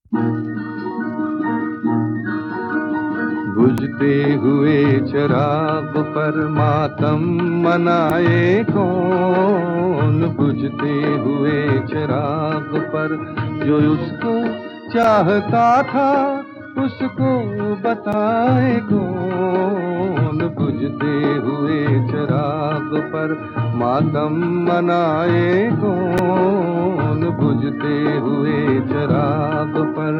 बुझते हुए चिराग पर मातम मनाए कौन, बुझते हुए चिराग पर जो उसको चाहता था उसको बताए कौन, बुझते हुए चिराग पर मातम मनाए कौन, बुझते हुए चिराग पर।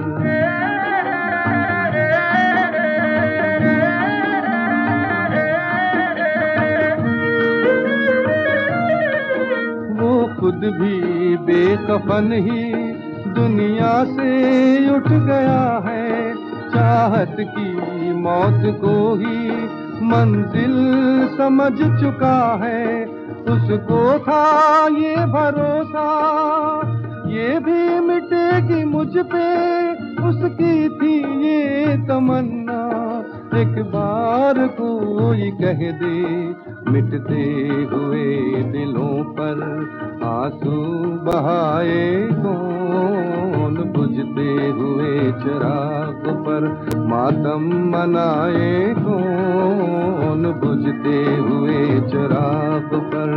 वो खुद भी बेकफन ही दुनिया से उठ गया है, चाहत की मौत को ही मंजिल समझ चुका है। उसको था ये भरोसा ये भी मिटेगी मुझ पे, उसकी थी ये तमन्ना एक बार कोई कह दे। मिटते हुए दिलों पर आंसू बहाए कौन, बुझते हुए चिराग पर मातम मनाए कौन, बुझते हुए चिराग पर।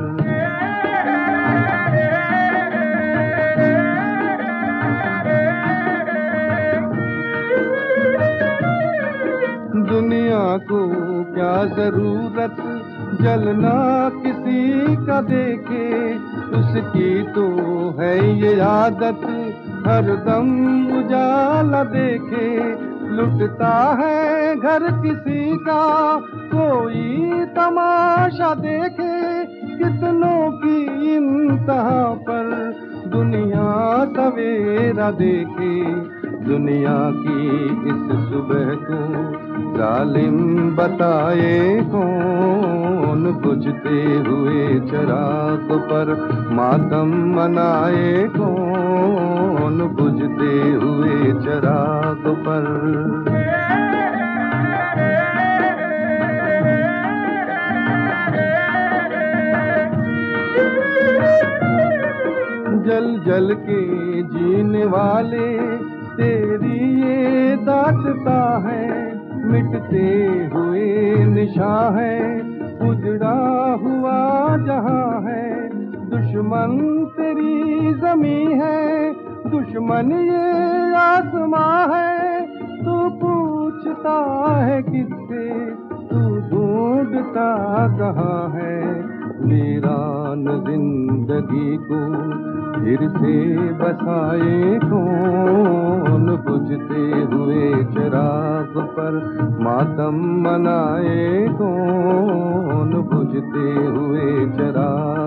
दुनिया को क्या जरूरत जलना किसी का देखे, उसकी तो है ये आदत हरदम उजाला देखे। लुटता है घर किसी का कोई तमाशा देखे, कितनों की इंतहा पर दुनिया सवेरा देखे। दुनिया की इस सुबह को जालिम बताए कौन, बुझते हुए चिराग पर मातम मनाए कौन, बुझते हुए चिराग पर। जल जल के जीने वाले तेरी ये दास्ता है, मिटते हुए निशान है उजड़ा हुआ जहां है। दुश्मन तेरी जमीं है दुश्मन ये आसमां है, तू पूछता है किससे तू ढूंढता कहाँ है। वीरान जिंदगी को फिर से बसाए कौन, बुझते हुए चिराग पर मातम मनाए कौन, बुझते हुए चिराग